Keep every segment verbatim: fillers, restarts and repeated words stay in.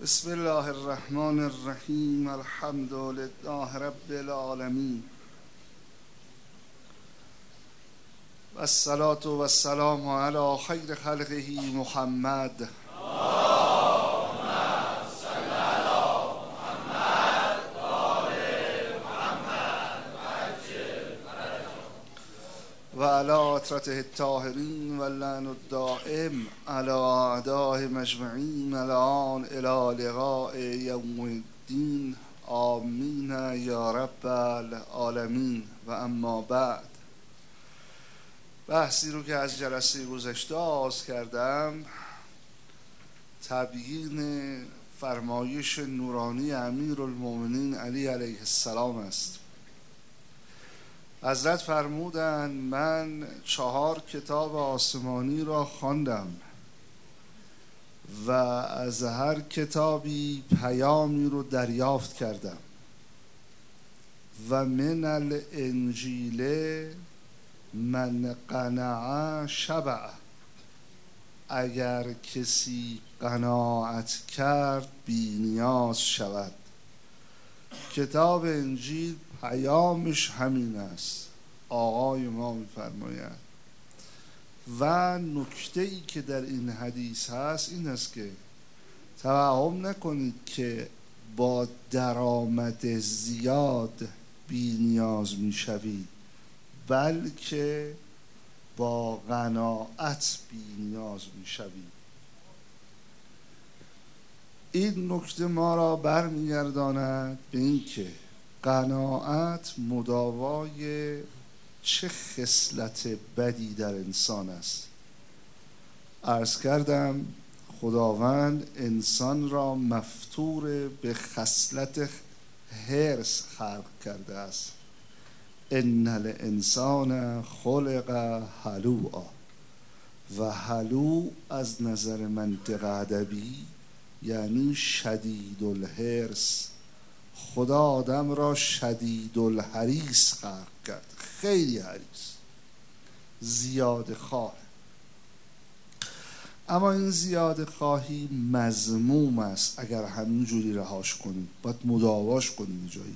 بسم الله الرحمن الرحیم. الحمد لله رب العالمین و الصلاة و السلام علی خیر خلقه محمد. و علی عطرته الطاهرین و اللعن الدائم علی اعدائه مجمعین الان الی لقاء یوم الدین. آمین یا رب العالمین. و اما بعد، بحثی رو که از جلسه گذشته آغاز کردم تبیین فرمایش نورانی امیرالمؤمنین علی علیه السلام است. حضرت فرمودند من چهار کتاب آسمانی را خواندم و از هر کتابی پیامی رو دریافت کردم و من الانجیل من قنع شبع. اگر کسی قناعت کرد بی نیاز شود. کتاب انجیل پیامش همین است. آقای ما می‌فرماید و نکته ای که در این حدیث هست این است که توهم نکنید که با درآمد زیاد بی نیاز میشوید، بلکه با قناعت بی نیاز میشوید. این نکته ما را برمیگرداند به اینکه قناعت مداوای چه خصلت بدی در انسان است. عرض کردم خداوند انسان را مفطور به خصلت حرص خلق کرده است. ان الانسان خلق هلوعا. و هلوع از نظر منطق ادبی یعنی شدید الحرص. خدا آدم را شدید الحریص خلق کرد، خیلی حریص، زیاد خواه. اما این زیاد خواهی مذموم است. اگر همینجوری رهاش کنید باید مداواش کنید. جایی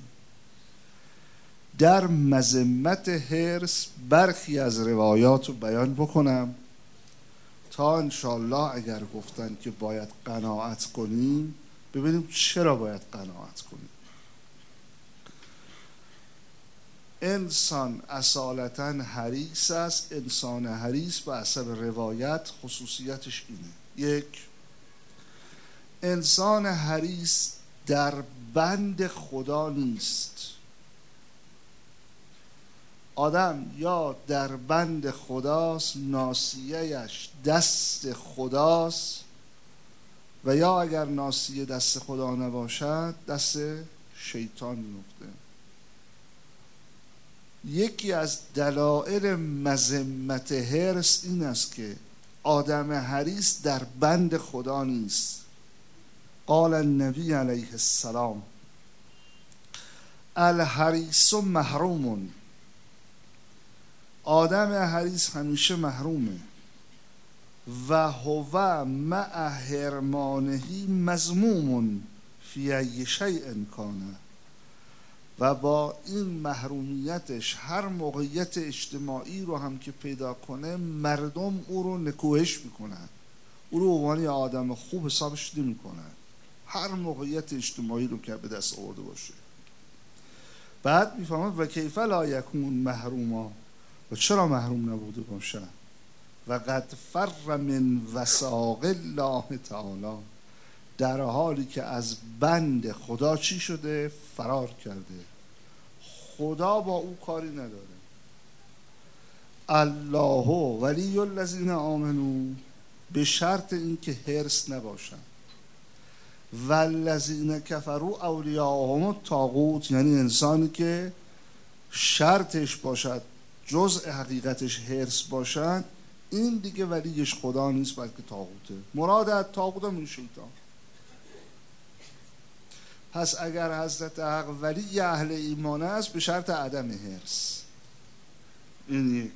در مذمت حرص برخی از روایات رو بیان بکنم تا انشالله اگر گفتن که باید قناعت کنیم ببینیم چرا باید قناعت کنیم. انسان اصالتاً حریص است. انسان حریص به حسب روایت خصوصیتش اینه: یک، انسان حریص در بند خدا نیست. آدم یا در بند خداست، ناصیه‌اش دست خداست، و یا اگر ناصیه دست خدا نباشد دست شیطان میفته. یکی از دلایل مذمت حرص این است که آدم حریص در بند خدا نیست. قال النبی علیه السلام الحریص محروم. آدم حریص همیشه محرومه. و هو مع حرمانه مذموم فی ای شیء کان. و با این محرومیتش هر موقعیت اجتماعی رو هم که پیدا کنه مردم او رو نکوهش میکنن، او رو عنوان آدم خوب حسابش نمیکنن هر موقعیت اجتماعی رو که به دست آورده باشه. بعد میفهمد و کیف لا یکون محروما، و چرا محروم نبوده باشه. و قد فر من وثاق الله تعالی، در حالی که از بند خدا چی شده؟ فرار کرده. خدا با او کاری نداره. الله ولی الذین آمنوا، به شرط اینکه حرص نباشن. والذین کفروا اولیاءهم الطاغوت، یعنی انسانی که شرطش باشد جزء حقیقتش حرص باشد، این دیگه ولیش خدا نیست بلکه طاغوته. مراد از طاغوت هم شیطان. پس اگر حضرت حق ولی اهل ایمان است به شرط عدم حرص. این یک.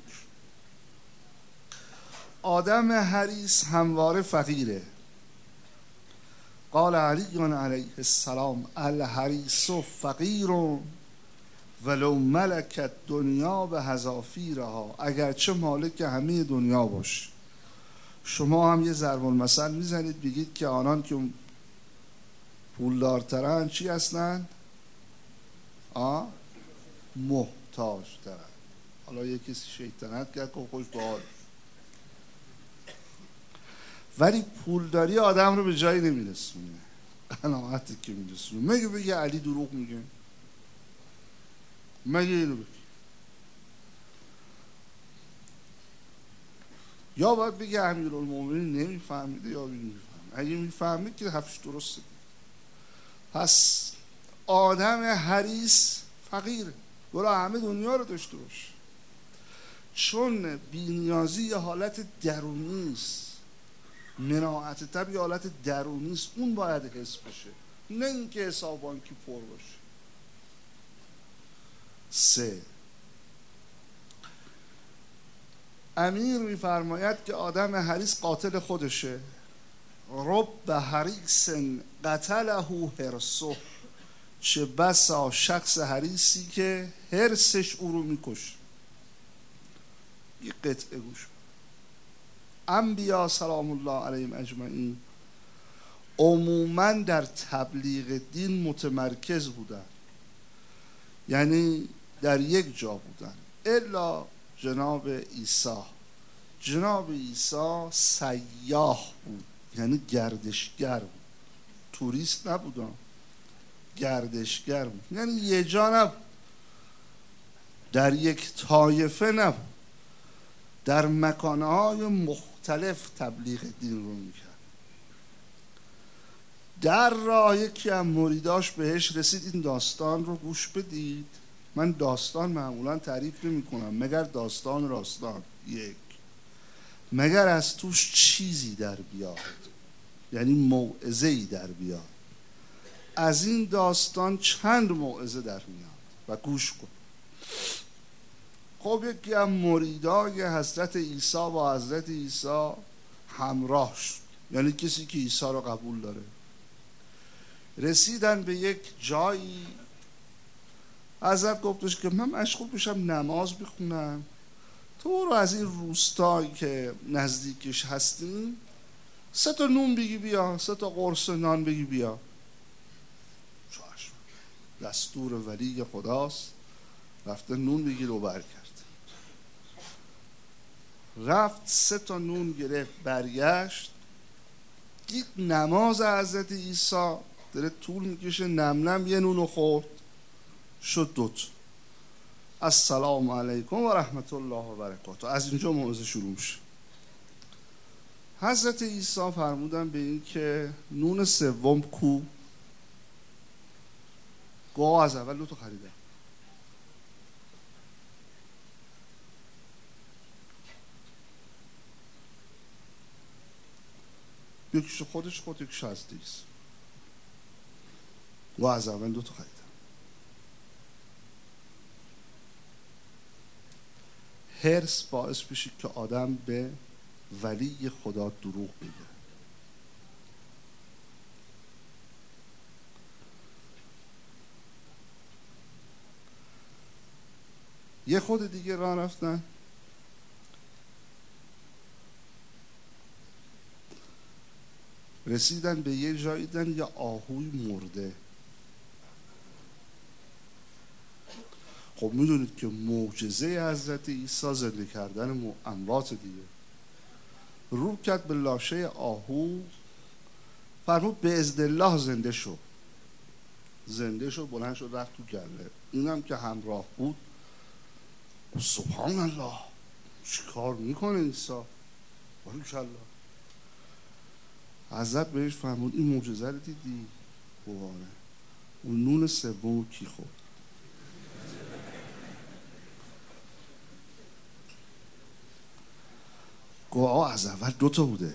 آدم حریص همواره فقیره. قال علی علیه السلام الحریص فقیر ولو ملکت دنیا به حذافیرها، اگرچه مالک همه دنیا باشه. شما هم یه ضرب المثل میزنید بگید که آنان که پولدارترن چی هستن؟ آه؟ محتاج ترن. حالا یه کسی شیطنت کرد که خوش به حال، ولی پولداری آدم رو به جایی نمیرسونه. قناعتی که میرسونه. مگه بگه علی دروغ میگه؟ مگه اینو بگه؟ یا باید بگه امیرالمومنین نمیفهمیده یا میفهمه. اگه میفهمه که حرفش درسته. پس آدم حریص فقیره، برو همه دنیا رو داشته باشه. چون بی‌نیازی یه حالت درونی است، مناعت طب یه حالت درونی است، اون باید حس بشه، نه اینکه حساب بانکی پر باشه. سه، امیر میفرماید که آدم حریص قاتل خودشه. رب حریص قتله حرصه، چه بسا شخص حریصی که حرصش او رو میکشه. یه قطعه گوش. انبیا سلام الله علیهم اجمعین عموما در تبلیغ دین متمرکز بودن، یعنی در یک جا بودن، الا جناب عیسی. جناب عیسی سیاح بود، یعنی گردشگر بود، توریست نبودن، گردشگر بود، یعنی یه جا نبود، در یک طایفه نبود، در مکانهای مختلف تبلیغ دین رو میکرد. در راه یکی از مریداش بهش رسید. این داستان رو گوش بدید. من داستان معمولا تعریف نمی کنم مگر داستان راستان، یک مگر از توش چیزی در بیاد، یعنی موعظه‌ای در بیاد. از این داستان چند موعظه در میاد و گوش کن. خب یکی از مریدای حضرت عیسی با حضرت عیسی همراه شد، یعنی کسی که عیسی رو قبول داره. رسیدن به یک جایی، حضرت گفتش که من مشغول بشم نماز بخونم، تو رو از این روستایی که نزدیکش هستیم سه تا نون بگی بیا، سه تا قرص نان بگی بیا. چشم، دستور ولی خداست. رفته نون بگیر و برگرد. رفت سه تا نون گرفت برگشت، دید نماز حضرت عیسی داره طول میکشه، نم نم یه نونو خورد، شد دوت. السلام علیکم و رحمت الله و برکاته. از اینجا موعظه شروع میشه. حضرت عیسی فرمودن به این که نون سوم کو؟ گوه از اول دو تا خریدم. یکیش خودش خود، یکیش از دیز. گوه از اول دو تا خریدم. حرص باعث بشه که آدم به ولی خدا دروغ بگه. یه خود دیگه راه رفتن، رسیدن به یه جایی دیدن یه آهوی مرده. خب میدونید که معجزه حضرت عیسی زنده کردن اموات دیگه. رو کرد به لاشه آهو، فرمود به اذن الله زنده شو. زنده شو، بلند شد رفت تو گله. اینم که همراه بود سبحان الله، چی کار میکنه عیسی؟ باریکالله. حضرت بهش فرمود این معجزه رو دیدی؟ بواره. اون نون سوم کی خورد؟ گواه از اول دوتا بوده.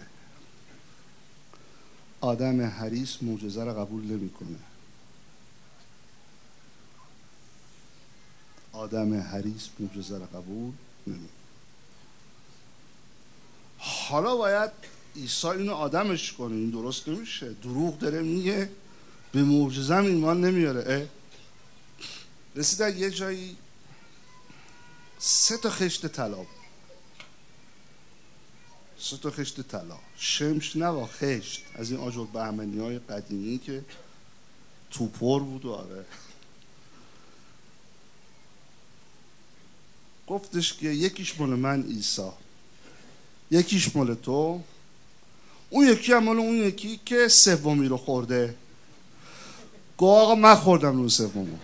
آدم حریص معجزه رو قبول نمیکنه. آدم حریص معجزه رو قبول نمیکنه. حالا باید عیسی اینو آدمش کنه، این درست نمیشه. دروغ داره میگه، به معجزه‌ام ایمان نمیاره. رسیدن یه جایی سه تا خشت طلا، سه تا خشت طلا، شمش نوا خشت، از این آجر بهمنی های قدیمی که توپر بود و آره. گفتش که یکیش مال من عیسی، یکیش مال تو، اون یکی هم مال اون یکی که سومی رو خورده. گو آقا من خوردم اون سومو.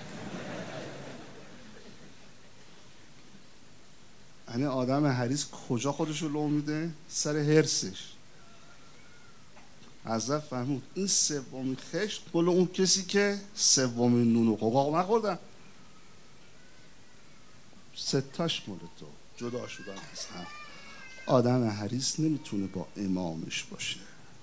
یعنی آدم حریص کجا خودشو لو میده؟ سر هرسش. حضرت فهمود این سومین خشت مال اون کسی که سومین نونو خورد. آقا من خوردم. ستاش مال تو. جدا شدن از هم. آدم حریص نمیتونه با امامش باشه.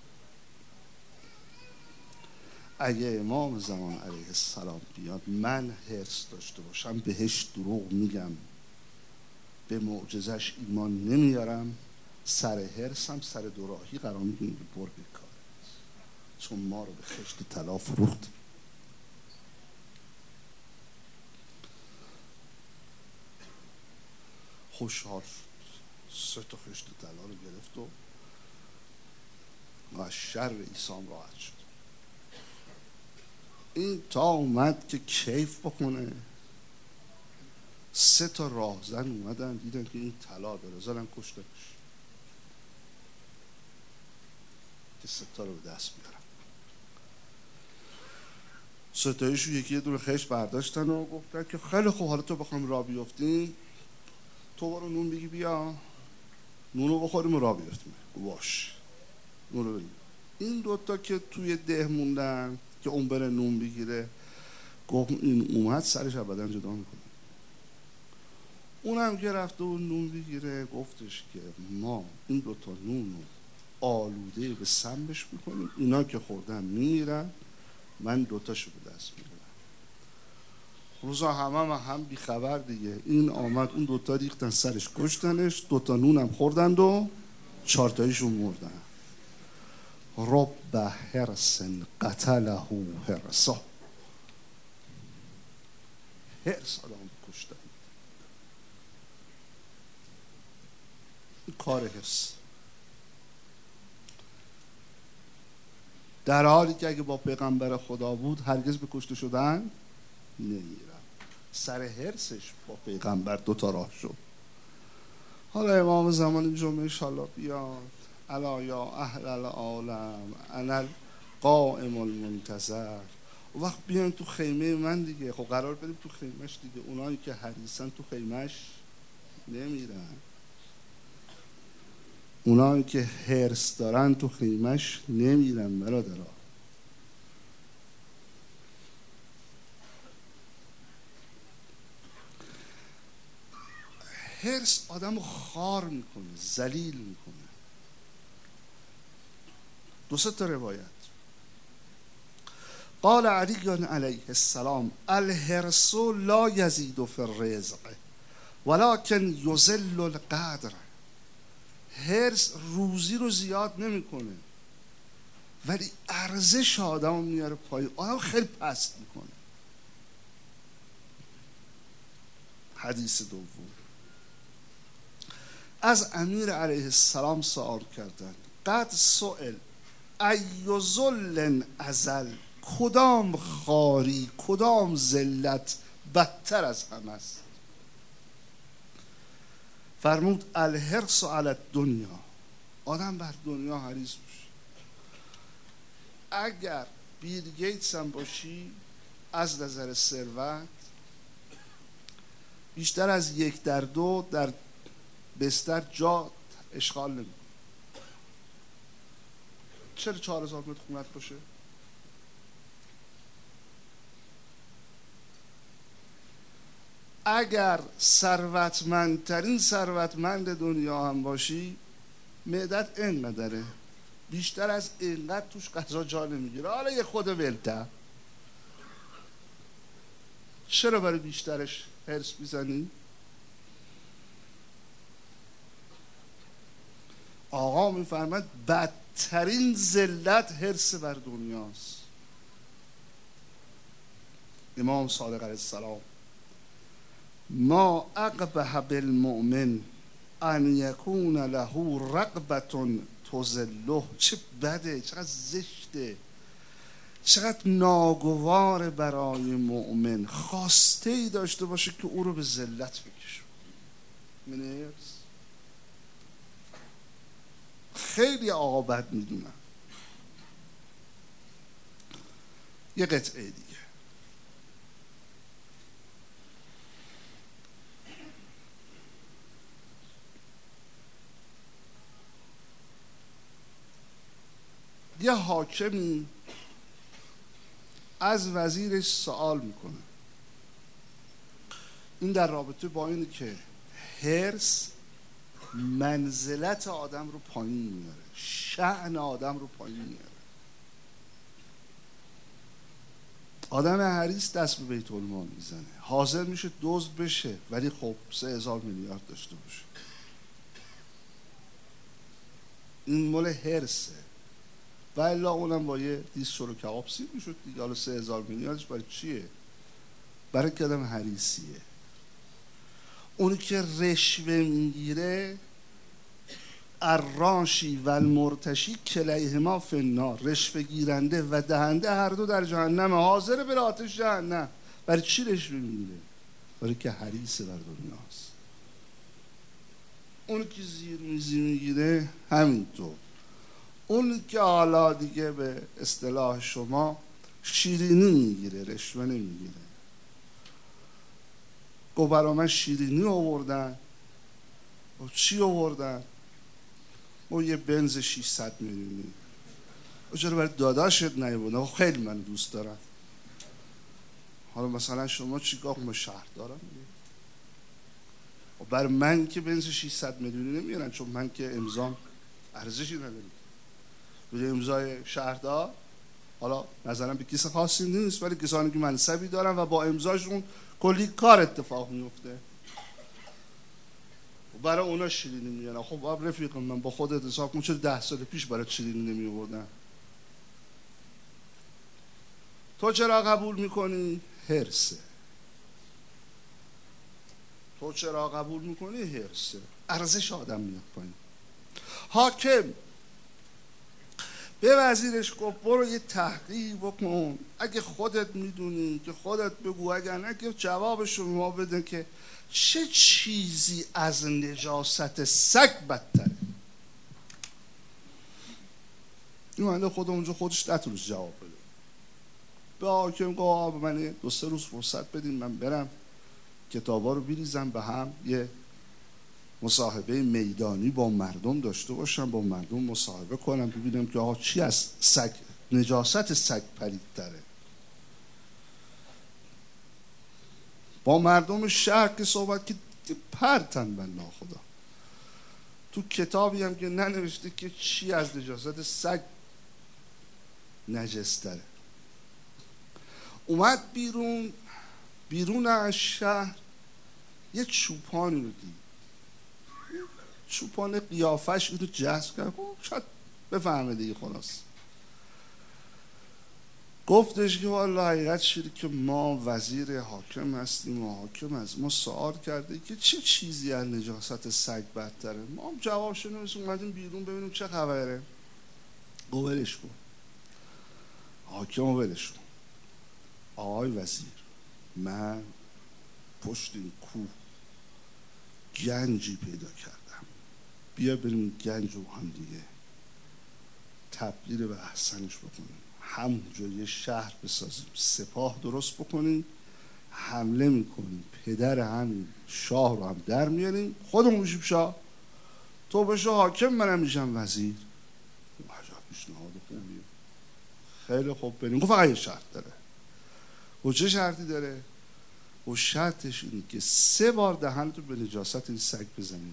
اگه امام زمان علیه السلام بیاد من حرص داشته باشم بهش دروغ میگم، به معجزش ایمان نمیارم، سر حرصم سر دوراهی قرار میگیم بر بکار، چون ما رو به خشت طلا فروخت. خوشحال شد، سه تا خشت طلا رو گرفت و از شر عیسام راحت شد. این تا اومد که کیف بکنه، سه تا راهزن اومدن دیدن که این طلا داره، زدن کشتنش که سه تا رو به دست بیارن. سه تایشو یکی یه دونه خشت برداشتن و گفتن که خیلی خوب، حالا تو بخوام راه بیفتیم تو برو نون بگی بیا، نون رو بخوریم و راه بیفتیم. باش، نون رو بریم. این دوتا که توی ده موندن که اون بره نون بگیره، گفت این اومد سرش ابدا جدا میکنه. اونم که رفته اون نون بگیره گفتش که ما این دوتا نون رو آلوده به سمش میکنیم، اینا که خوردن میمیرن، من دوتاشو به دست میگیرم. روزا همه هم, هم بیخبر دیگه. این آمد اون دوتا ریختن سرش کشتنش، دوتا نونم خوردند و چارتاییشون مردن. رب حرس قتله حرسا، حرس آدم کشتن. این کار حرس، در حالی که اگه با پیغمبر خدا بود هرگز به کشته شدن نمیرن. سر حرسش با پیغمبر دوتا راه شد. حالا امام زمان جمعه انشالله بیاد، الا یا اهل العالم انا القائم المنتظر، و وقت بیان تو خیمه من دیگه. خب قرار بریم تو خیمهش دیگه. اونایی که حریصن تو خیمهش نمیرن، اونایی که حرص دارن تو خیمهش نمیرن. برادرها، حرص آدم رو خار میکنه، ذلیل میکنه. دو سه تا روایت. قال علی علیه السلام الحرص لا یزید فی الرزق ولکن یذل القدر. حرص روزی رو زیاد نمیکنه ولی ارزش آدم رو میاره پایین، آدم خیلی پست میکنه. حدیث دوم، از امیر علیه السلام سوال کردند قد سئل ای ذل ازل، کدام خاری کدام ذلت بدتر از همه است؟ فرمود الحرص علی الدنیا، آدم بر دنیا حریص باشه. اگر بیل گیتس هم باشی از نظر ثروت بیشتر از یک در دو در بستر جا اشغال نمی. چرا چهار هزار متر خونت باشه؟ اگر ثروتمندترین ثروتمند دنیا هم باشی معدت اینقدره، بیشتر از اینقدر توش غذا جا نمیگیره. حالا یه خود ولته، چرا برای بیشترش حرص میزنی؟ آقا میفرماد بدترین ذلت حرص بر دنیاست. امام صادق علیه السلام: ما اقبح بالمؤمن ان یکون له رغبة تذله. چه بده، چقدر زشته، چقدر ناگوار برای مؤمن خواسته ای داشته باشه که او رو به ذلت بکشه. من خیلی آقا بد میدونن. یه قطعه دیگه: یه حاکمی از وزیرش سوال میکنه. این در رابطه با اینه که حرص منزلت آدم رو پایین میاره، شأن آدم رو پایین میاره. آدم حریص دست به بیت المال میزنه، حاضر میشه دزد بشه، ولی خب سه هزار میلیارد داشته باشه. این مال حرصه. و الا اونم با یه دیس شروع کباب سیر میشد دیگه. حالا سه هزار میلیاردش برای چیه؟ برای که آدم حریصیه. اونی که رشوه میگیره، الراشی و المرتشی کلیهما فی النار. رشوه گیرنده و دهنده هر دو در جهنم، حاضر بره آتش جهنم. برای چی رشوه میگیره؟ برای که حریص بر دنیاست. اونی که زیر میزی میگیره همینطور. اون که حالا دیگه به اصطلاح شما شیرینی میگیره، رشوه نمیگیره. گفت برای من شیرینی آوردن. و چی آوردن؟ و یه بنز ششصد میلیونی. و چرا برای داداشت نیاوردن؟ خیلی من دوست دارم. حالا مثلا شما چیکار ما شهر دارم؟ و برای من که بنز ششصد میلیونی نمیارن، چون من که امضام ارزشی ندارم. بده امضای شهردار، حالا نظرم به کس خاصی نیست، ولی کسانی که منصبی دارن و با امضاشون کلی کار اتفاق میفته. برای اونا شیرینی میارن. خب باب رفیق من با خودت حساب کن، چرا ده سال پیش برای شیرینی نمی آوردن؟ تو چرا قبول میکنی؟ حرصه. تو چرا قبول میکنی؟ حرصه. ارزش آدم میاد پایین. حاکم به وزیرش گفت برو یه تحقیق بکن، اگه خودت میدونی که خودت بگو، اگر نه که جوابشو ما بده که چه چیزی از نجاست سگ بدتره. این منده خود اونجا خودش نتونست جواب بده. به حاکم گفت به من دو سه روز فرصت بدین، من برم کتابا رو بریزم به هم، یه مصاحبه میدانی با مردم داشته باشم، با مردم مصاحبه کنم، ببینم که آقا چی از سگ، نجاست سگ پلیدتره. با مردم شهر که صحبت که پرتن بن ناخدا. تو کتابی هم که ننوشته که چی از نجاست سگ نجستره. اومد بیرون، بیرون از شهر یه چوپانی رو دید. چوپان قیافش اینو جذب کرد، شاید بفهمه دیگه. خلاص گفتش که والا حقیقت شده که ما وزیر حاکم هستیم و حاکم از ما سوال کرده که چه چیزی از نجاست سگ بدتره. ما هم جوابش نمیدیم، اومدیم بیرون ببینیم چه خبره. گو ولش کن، حاکم رو ولش کن. آقای وزیر، من پشت این کوه گنجی پیدا کردم، بیا بریم گنج رو هم دیگه تبدیل به احسنش بکنیم، همونجا یه شهر بسازیم، سپاه درست بکنیم، حمله میکنیم، پدر همین شاه رو هم در میاریم، خودمون میشیم شاه، تو بشو حاکم، منم میشم وزیر. عجب پیشنهاد خوبیه. خیلی خوب بریم. گفت فقط یه شرط داره. و چه شرطی داره؟ و شرطش اینه که سه بار دهنتو به نجاست این سگ بزنی.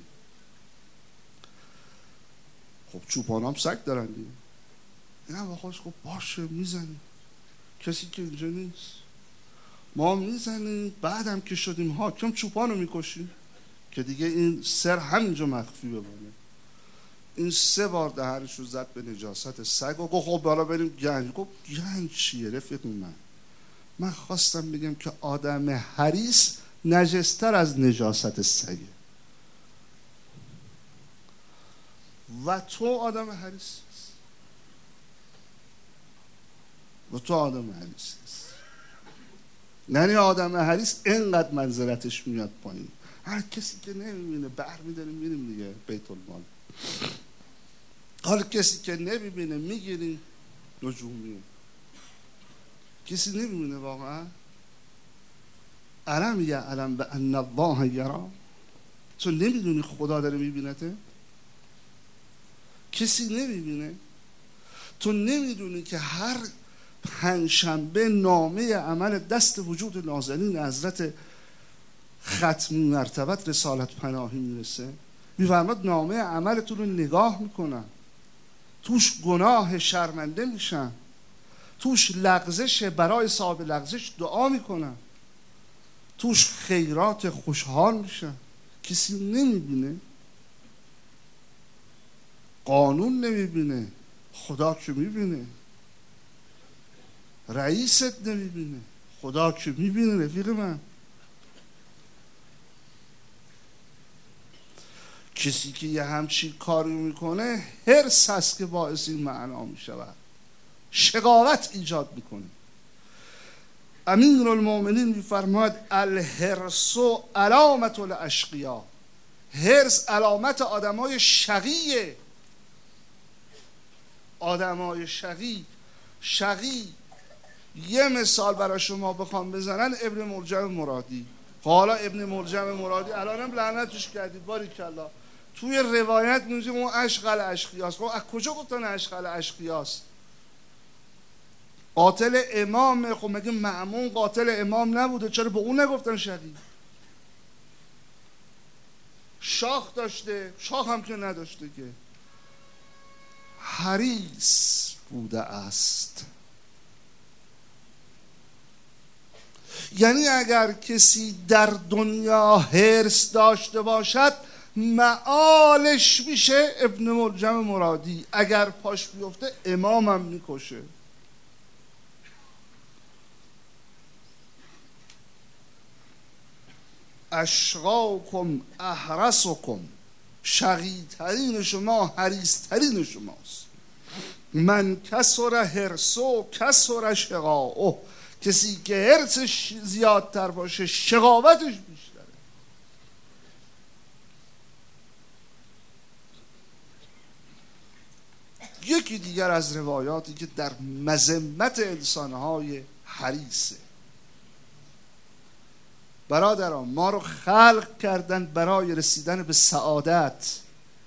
خب چوپان هم سگ دارن دیگه. این هم بخواست خب باشه میزنیم، کسی که اینجا نیست، ما میزنیم، بعدم که شدیم حاکم چوپان رو میکشیم که دیگه این سر همینجا مخفی بمانه. این سه بار دهنش رو زد به نجاست سگ و گفت خب بالا بریم گنج. گفت گنج چیه رفیق من؟ من خواستم بگم که آدم حریص نجستر از نجاست سگه و تو آدم حریص و تو آدم حریص یعنی آدم حریص اینقدر منزلتش میاد پایین. هر کسی که نمیبینه بر میداریم میریم دیگه بیت المال. حالا کسی که نمیبینه میگیریم نجومی. کسی نمیبینه واقعا. علم یعلم بان الله یرا. تو نمیدونی خدا داره میبینته؟ کسی نمیبینه؟ تو نمیدونی که هر پنجشنبه نامه عمل دست وجود نازنین حضرت ختمی مرتبت رسالت پناهی میرسه؟ میفرماد نامه عملتون رو نگاه میکنن، توش گناه شرمنده میشن، توش لغزش برای صاحب لغزش دعا میکنن، توش خیرات خوشحال میشن. کسی نمیبینه، قانون نمیبینه، خدا که میبینه. رئیست نمیبینه، خدا که میبینه. رفیق من، کسی که یه همچین کاری میکنه حرص هست که باعث این معنا میشود، شقاوت ایجاد میکنه. امیر المؤمنین میفرماید الحرص علامت الاشقیا. حرص علامت آدمای شقیه. آدمای شقی شقی یه مثال برای شما بخوام بزنن، ابن ملجم مرادی. حالا ابن ملجم مرادی الانم لعنتش کردید باریکلا، توی روایت میگه اون اشغال اشقیاست. خب از کجا گفتن اشغال اشقیاست؟ قاتل امام. خب مگه مأمون قاتل امام نبوده؟ چرا به اون نگفتن شقی؟ شاخ داشته، شاخ هم که نداشته که. حریص بوده است. یعنی اگر کسی در دنیا حرص داشته باشد معالش میشه ابن ملجم مرادی. اگر پاش بیفته امامم میکشه. اشقاکم احرسکم. شقی ترین شما حریص ترین شماست. من کسر حرصو کسر شقاؤه. کسی که حرصش زیادتر باشه شقاوتش بیشتره. یکی دیگر از روایاتی که در مذمت انسانهای حریصه. برادران، ما رو خلق کردن برای رسیدن به سعادت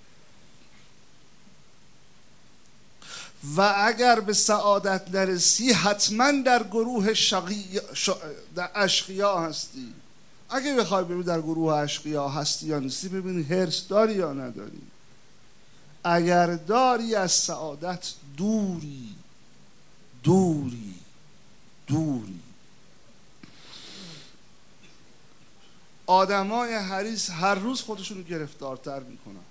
و اگر به سعادت نرسی حتما در گروه شقی... ش... در اشقیا هستی. اگه بخوای ببین در گروه اشقیا هستی یا نیستی، ببینی حرص داری یا نداری. اگر داری از سعادت دوری دوری دوری. آدمای حریص هر روز خودشونو گرفتارتر میکنن.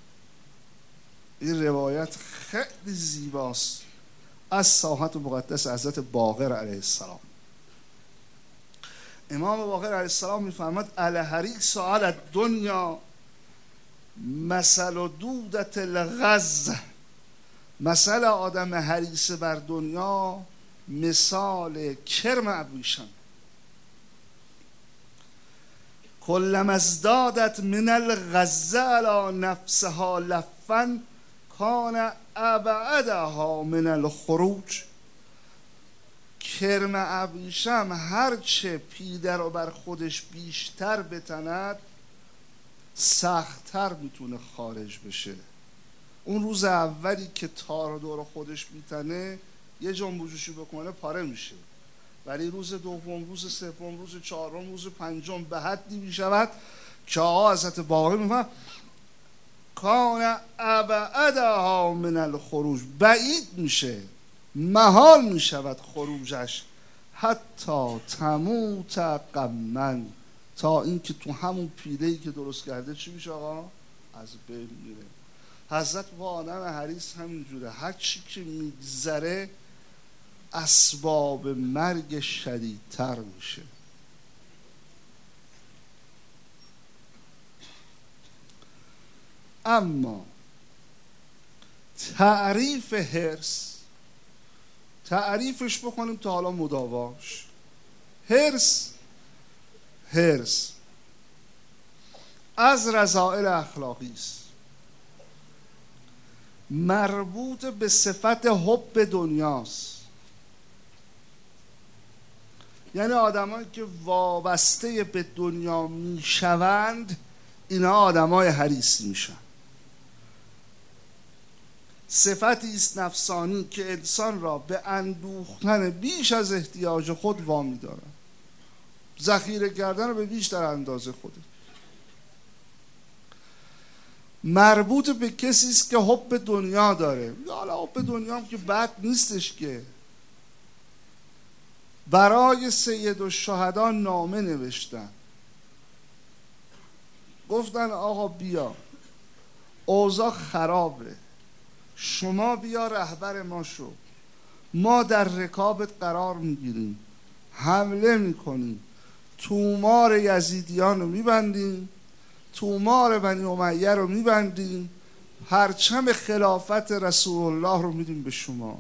این روایت خیلی زیباست از ساحت مقدس حضرت باقر علیه السلام. امام باقر علیه السلام میفرماد الحریص علی الدنیا مثل دودت الغز. مثل آدم حریص بر دنیا مثال کرم ابریشم. کلما ازدادت من الغز علی نفسها لفا کان ابعدها من الخروج. کرم ابریشم هرچه پیده رو بر خودش بیشتر بتند سختتر میتونه خارج بشه. اون روز اولی که تار دور خودش میتنه یه جنبوجوشی بکنه پاره میشه، ولی روز دوم، روز سوم، روز چهارم، روز پنجم به حدی میشود که آقا حضرت باقر میفرماید کان ابعدها من الخروج. بعید میشه، محال میشود خروجش. حتی تموت غما. تا اینکه تو همون پیله‌ای که درست کرده چی میشه آقا؟ از بین میره. حضرت با آدم حریص همینجوره، هر چی که میگذره اسباب مرگ شدیدتر میشه. اما تعریف حرص، تعریفش بکنیم تا حالا مداواش. حرص حرص از رذائل اخلاقی است، مربوط به صفت حب دنیاست. یعنی آدمایی که وابسته به دنیا میشوند اینا آدمای حریصی میشن. صفتی است نفسانی که انسان را به اندوختن بیش از احتیاج خود وامی دارد، ذخیره کردن رو به بیشتر اندازه خودت. مربوط به کسی است که حب دنیا داره. حالا حب دنیا هم که بد نیستش که. برای سید الشهدا نامه نوشتن، گفتن آقا بیا اوضاع خرابه، شما بیا رهبر ما شو، ما در رکابت قرار میگیریم، حمله میکنیم، تومار یزیدیان رو میبندیم، تومار بنی امیه رو میبندیم، پرچم خلافت رسول الله رو میدیم به شما.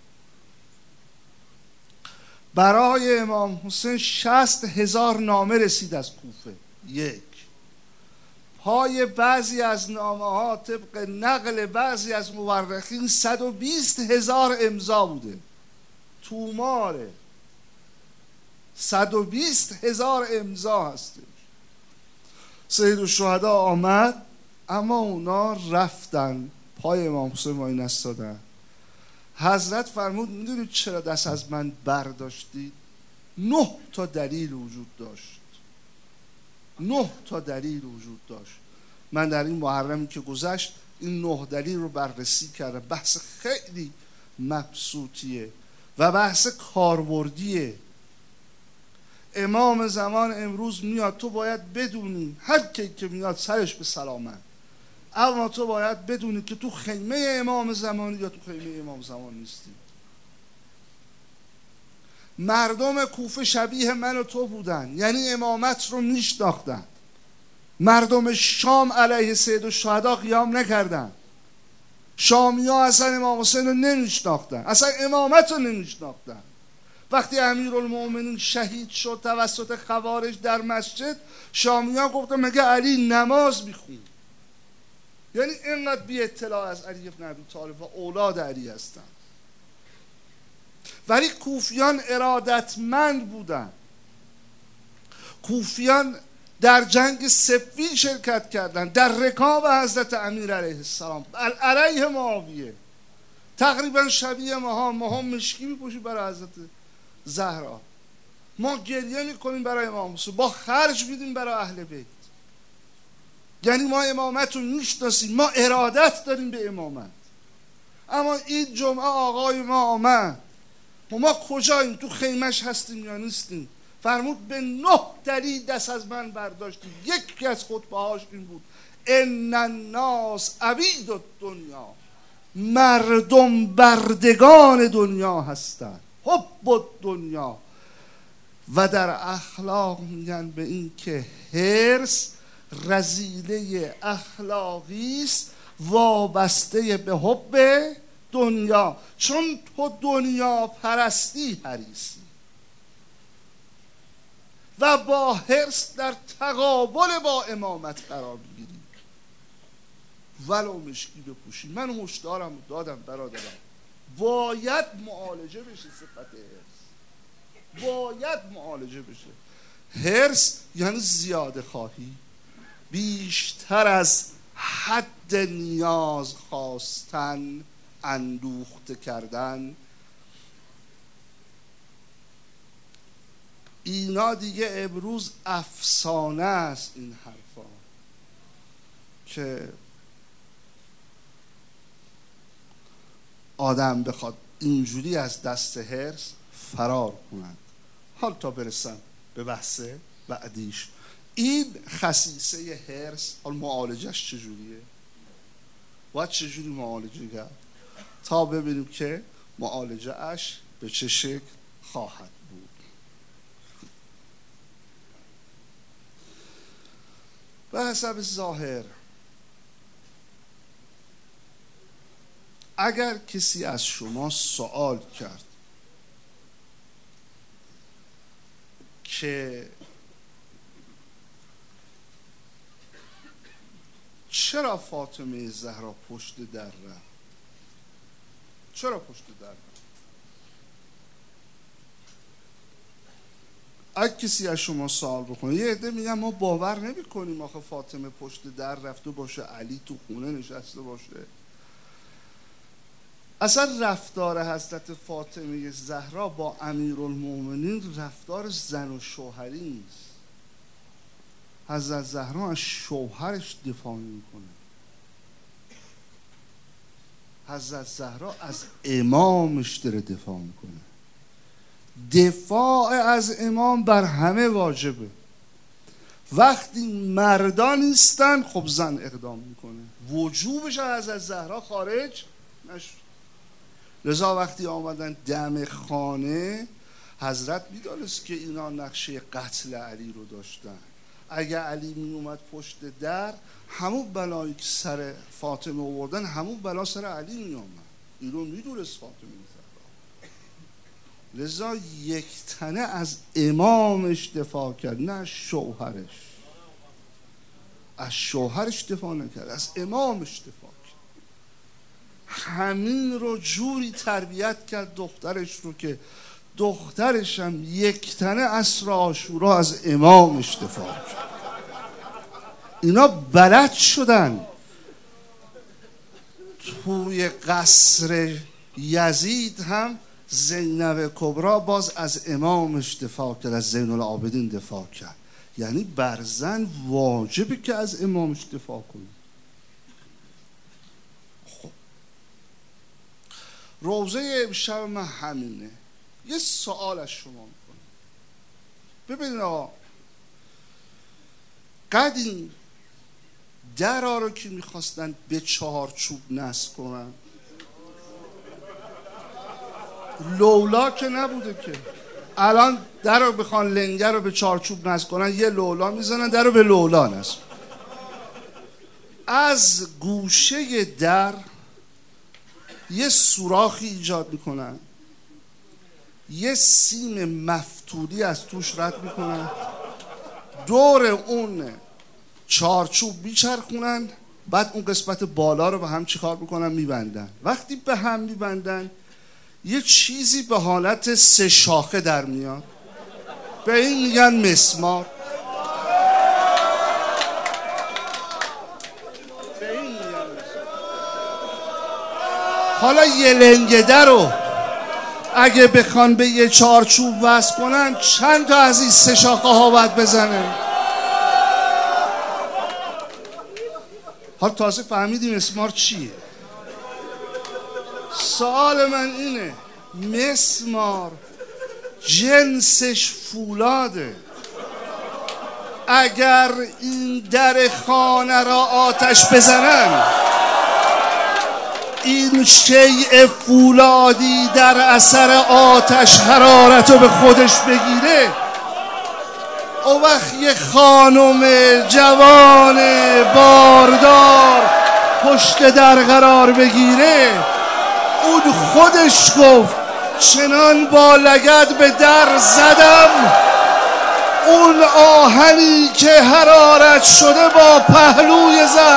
برای امام حسین شصت هزار نامه رسید از کوفه. یک پای بعضی از نامه ها طبق نقل بعضی از مورخین صد و بیست هزار امضا بوده. توماره صد و بیست هزار امضا هستش. سید الشهدا آمد، اما اونا رفتن پای امام حسین وای نستادن. حضرت فرمود میدونید چرا دست از من برداشتید؟ نه تا دلیل وجود داشت. نه تا دلیل وجود داشت. من در این محرمی که گذشت این نه دلیل رو بررسی کردم. بحث خیلی مبسوطیه و بحث کاربردیه. امام زمان امروز میاد، تو باید بدونی هر کی که میاد سرش به سلامت، اما تو باید بدونی که تو خیمه امام زمانی یا تو خیمه امام زمان نیستی. مردم کوفه شبیه من و تو بودن، یعنی امامت رو میشناختن. مردم شام علیه سید الشهدا قیام نکردن. شامی ها اصلا امام حسین رو نمیشناختن، اصلا امامت رو نمیشناختن. وقتی امیرالمومنین شهید شد توسط خوارج در مسجد، شامی ها گفتن مگه علی نماز میخون؟ یعنی اینقدر بی اطلاع از علی بن ابی طالب و اولاد علی هستن. ولی کوفیان ارادتمند بودن. کوفیان در جنگ صفین شرکت کردن، در رکاب حضرت امیر علیه السلام علیه معاویه. تقریبا شبیه ماها، ماها مشکی میپوشیم برای حضرت زهرا، ما گریه میکنیم برای امام حسین، با خرج میدیم برای اهل بیت. یعنی ما امامت رو میشناسیم، ما ارادت داریم به امامت. اما این جمعه آقای ما آمد و ما کجاییم؟ تو خیمش هستیم یا نیستیم؟ فرمود به نه دلیل دست از من برداشتیم. یکی از خطبه‌هاش این بود: ان الناس عبید الدنیا، مردم بردگان دنیا هستند. حب دنیا. و در اخلاق میگن به این که حرص رذیله اخلاقی است وابسته به حب دنیا، چون تو دنیا پرستی حریصی و با حرص در تقابل با امامت قرار میگیری. ولو مشکی بپوشی. من هشدارم دادم برادرم، باید معالجه بشه صفت حرص، باید معالجه بشه. حرص یعنی زیاده خواهی، بیشتر از حد نیاز خواستن، اندوخته کردن. اینا دیگه امروز افسانه است. این حرفا که آدم بخواد اینجوری از دست حرص فرار کنند. حال تا برسم به بحث بعدیش، این خصیصه حرص حال معالجش چجوریه؟ باید چجوری معالجه کرد تا ببینیم که معالجه اش به چه شکل خواهد بود. به حسب ظاهر اگر کسی از شما سوال کرد که چرا فاطمه زهرا پشت در رفت، چرا پشت در رفت، اگه کسی از شما سوال بکنه، یه عده میگن ما باور نمی کنیم آخه فاطمه پشت در رفته باشه، علی تو خونه نشسته باشه. اصلا رفتار حضرت فاطمه زهرا با امیرالمومنین رفتار زن و شوهری نیست. حضرت زهرا از شوهرش دفاع میکنه، حضرت زهرا از امامش داره دفاع میکنه. دفاع از امام بر همه واجبه. وقتی مردان نیستن خب زن اقدام میکنه، وجوبش از حضرت زهرا خارج نشد. لذا وقتی آمدن دم خانه، حضرت میدانست که اینا نقشه قتل علی رو داشتن. اگر علی می اومد پشت در، همون بلایی که سر فاطمه آوردن همون بلا سر علی می اومد. این رو میدونست فاطمه زهرا. لذا یک تنه از امامش دفاع کرد، نه از شوهرش. از شوهرش دفاع نکرد، از امامش دفاع کرد. همین رو جوری تربیت کرد دخترش رو که دخترش هم یک تنه عصر عاشورا از امامش دفاع کرد. اینا بلد شدن توی قصر یزید هم زینب کبرا باز از امامش دفاع کرد، از زین العابدین دفاع کرد. یعنی بر زن واجبه که از امامش دفاع کنه. خب روزه امشب من همینه. یه سوال از شما میکنم. ببینید آقا، قدیم درها رو که میخواستن به چارچوب نصب کنن، لولا که نبوده که. الان در رو بخوان لنگر رو به چارچوب نصب کنن، یه لولا میزنن در رو به لولا نصب. از گوشه در یه سوراخی ایجاد میکنن، یه سیم مفتولی از توش رد میکنن، دور اون چارچوب میچرخونن، بعد اون قسمت بالا رو به هم چیکار میکنن؟ میبندن. وقتی به هم میبندن یه چیزی به حالت سه شاخه در میاد، به این میگن مسمار. به این میگن مسمار. حالا یه لنگه رو اگه بخوان به یه چارچوب وصل کنن، چند تا از این سه شاخه ها باید بزنن؟ حالا تازه فهمیدیم مسمار چیه. سوال من اینه، مسمار جنسش فولاده. اگر این در خانه را آتش بزنن، این شیء فولادی در اثر آتش حرارت رو به خودش بگیره، او وقت یه خانم جوان باردار پشت در قرار بگیره، اون خودش گفت چنان با لگد به در زدم، اون آهنی که حرارت شده با پهلوی زهرا